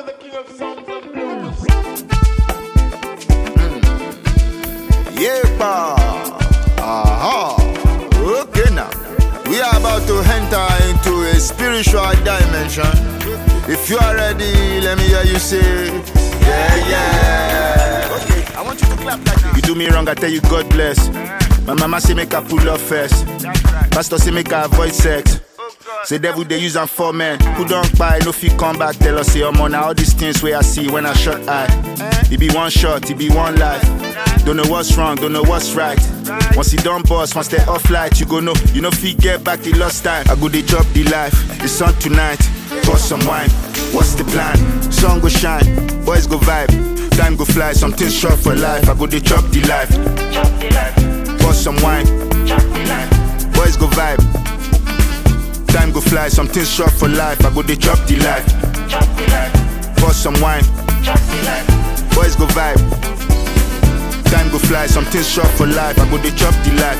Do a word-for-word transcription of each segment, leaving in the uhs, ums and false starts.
to the king of songs and blues. Yeah, ba. Aha. Okay now. We are about to enter into a spiritual dimension. If you are ready, let me hear you say, yeah, yeah. Okay, I want you to clap like this. You do me wrong, I tell you God bless. My mama say make her pull up first. Pastor say make her avoid sex. Say devil they use am for men who don't buy, no fit come back. Tell us say I'm on all these things where I see when I shot eye. It be one shot, it be one life. Don't know what's wrong, don't know what's right. Once you done boss, once they off light, you go know, you know fit get back the lost time. I go they drop the life, it's on tonight. Pour some wine, what's the plan? Sun go shine, boys go vibe, time go fly, something short for life. I go they drop the life. Pour some wine, boys go vibe. Time go fly, something short for life. I go they chop the life. Pour some wine. Boys go vibe. Time go fly, something short for life. I go they chop the life.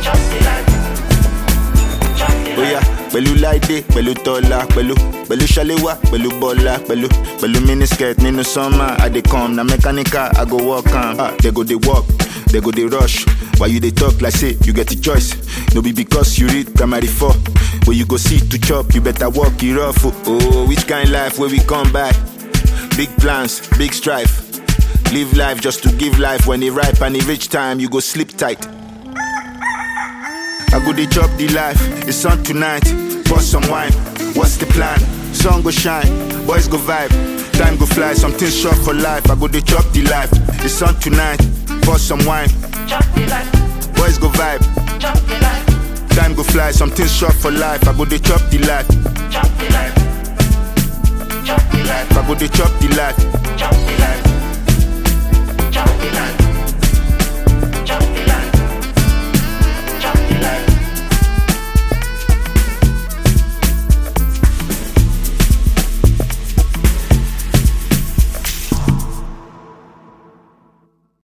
Oh yeah, pẹ̀lú láìdé, pẹ̀lú tọ́lá, pẹ̀lú pẹ̀lú ṣàléwá, pẹ̀lú bọ́lá, pẹ̀lú pẹ̀lú miniskirt nínú summer. I dey come, na mechanical, I go walk am. Ah, they go they walk, they go they rush. Why you they talk like say you get a choice? No be because you read primary four. Where you go see to chop, you better walk it off. Oh, which kind life where we come back? Big plans, big strife. Live life just to give life. When it ripe and it reach time, you go sleep tight. I go they chop the life, it's on tonight. Pour some wine, what's the plan? Sun go shine, boys go vibe. Time go fly, something short for life. I go they chop the life, it's on tonight. Pour some wine, boys go vibe. Time go fly, something short for life. I go they chop the life. I go they chop the life.